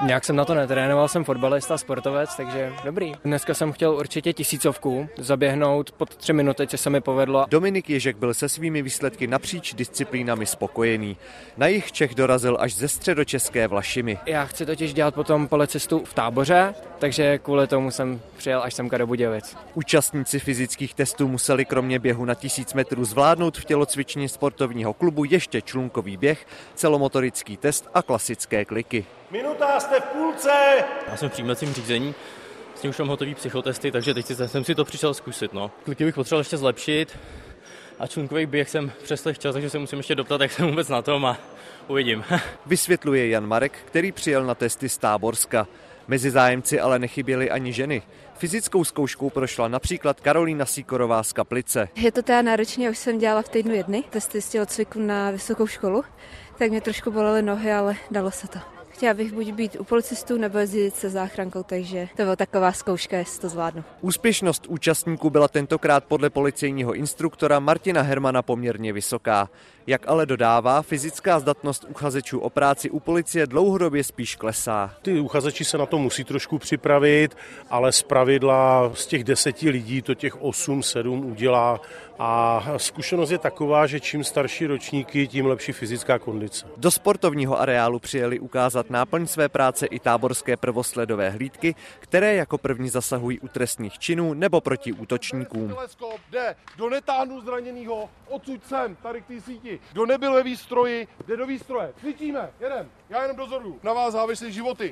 Nějak jsem na to netrénoval, jsem fotbalista, sportovec, takže dobrý. Dneska jsem chtěl určitě 1000 zaběhnout pod 3 minuty, co se mi povedlo. Dominik Ježek byl se svými výsledky napříč disciplínami spokojený. Na jih Čech dorazil až ze středočeské Vlašimi. Já chci totiž dělat potom policistu v Táboře, takže kvůli tomu jsem přijel až semka do Budějovic. Účastníci fyzických testů museli kromě běhu na 1000 metrů zvládnout v tělocvičně sportovního klubu ještě člunkový běh, celomotorický test a klasické kliky. Minuta, jste v půlce! Já jsem v přijímacím řízení, s tím už mám hotový psychotesty, takže teď jsem si to přišel zkusit. No. Kliky bych potřeboval ještě zlepšit a člunkový běh jsem přesle chtěl, takže se musím ještě doptat, jak jsem vůbec na tom a uvidím. Vysvětluje Jan Marek, který přijel na testy z Táborska. Mezi zájemci ale nechyběly ani ženy. Fyzickou zkouškou prošla například Karolína Sýkorová z Kaplice. Je to teda náročné, už jsem dělala v týdnu jedny testy z tělocviku na vysokou školu, tak mě trošku bolely nohy, ale dalo se to. Chtěla bych buď být u policistů nebo jezdit se záchrankou, takže to byla taková zkouška, jestli to zvládnu. Úspěšnost účastníků byla tentokrát podle policejního instruktora Martina Hermana poměrně vysoká. Jak ale dodává, fyzická zdatnost uchazečů o práci u policie dlouhodobě spíš klesá. Ty uchazeči se na to musí trošku připravit, ale zpravidla z těch 10 lidí to těch 8-7 udělá. A zkušenost je taková, že čím starší ročníky, tím lepší fyzická kondice. Do sportovního areálu přijeli ukázat náplň své práce i táborské prvosledové hlídky, které jako první zasahují u trestných činů nebo proti útočníkům. Teleskop jde, kdo netáhnu zraněnýho, odsud sem, tady k té síti. Kdo nebyl ve výstroji, jde do výstroje. Cvičíme, jedem, já jenom dozoruju. Na vás závislí životy.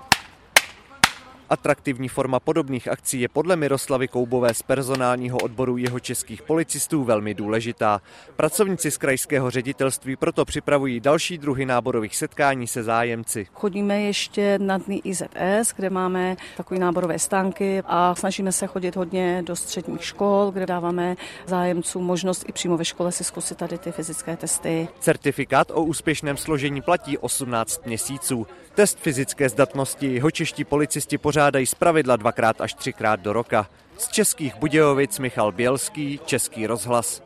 Atraktivní forma podobných akcí je podle Miroslavy Koubové z personálního odboru jihočeských policistů velmi důležitá. Pracovníci z krajského ředitelství proto připravují další druhy náborových setkání se zájemci. Chodíme ještě na dny IZS, kde máme takové náborové stánky a snažíme se chodit hodně do středních škol, kde dáváme zájemcům možnost i přímo ve škole si zkusit tady ty fyzické testy. Certifikát o úspěšném složení platí 18 měsíců. Test fyzické zdatnosti jihočeští policisti pořádají zpravidla 2x až 3x do roka. Z Českých Budějovic Michal Bělský, Český rozhlas.